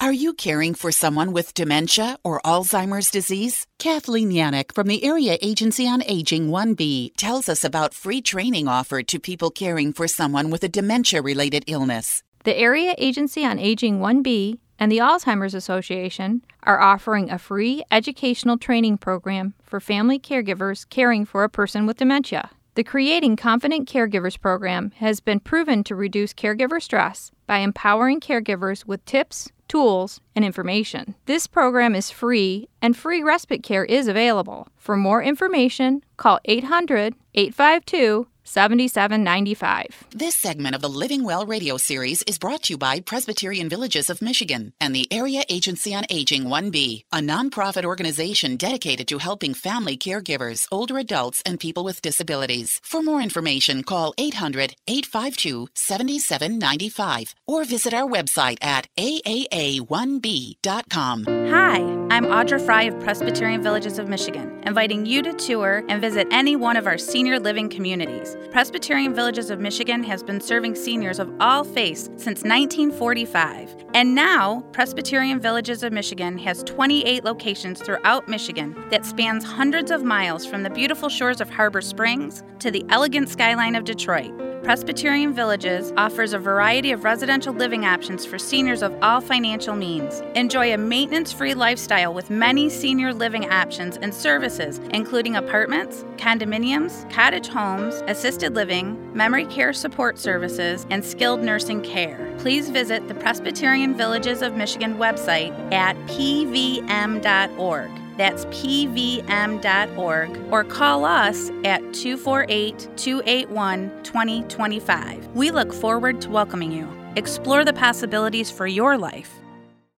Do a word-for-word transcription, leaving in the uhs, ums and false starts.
Are you caring for someone with dementia or Alzheimer's disease? Kathleen Yannick from the Area Agency on Aging one B tells us about free training offered to people caring for someone with a dementia-related illness. The Area Agency on Aging one B and the Alzheimer's Association are offering a free educational training program for family caregivers caring for a person with dementia. The Creating Confident Caregivers program has been proven to reduce caregiver stress by empowering caregivers with tips, tools, and information. This program is free, and free respite care is available. For more information, call eight hundred, eight five two, seven seven nine five. This segment of the Living Well radio series is brought to you by Presbyterian Villages of Michigan and the Area Agency on Aging one B, a nonprofit organization dedicated to helping family caregivers, older adults, and people with disabilities. For more information, call eight hundred, eight five two, seven seven nine five or visit our website at A A A one B dot com. Hi, I'm Audra Fry of Presbyterian Villages of Michigan, inviting you to tour and visit any one of our senior living communities. Presbyterian Villages of Michigan has been serving seniors of all faiths since nineteen forty-five. And now, Presbyterian Villages of Michigan has twenty-eight locations throughout Michigan that spans hundreds of miles from the beautiful shores of Harbor Springs to the elegant skyline of Detroit. Presbyterian Villages offers a variety of residential living options for seniors of all financial means. Enjoy a maintenance-free lifestyle with many senior living options and services, including apartments, condominiums, cottage homes, assisted living, memory care support services, and skilled nursing care. Please visit the Presbyterian Villages of Michigan website at p v m dot org. That's p v m dot org, or call us at two four eight, two eight one, two zero two five. We look forward to welcoming you. Explore the possibilities for your life.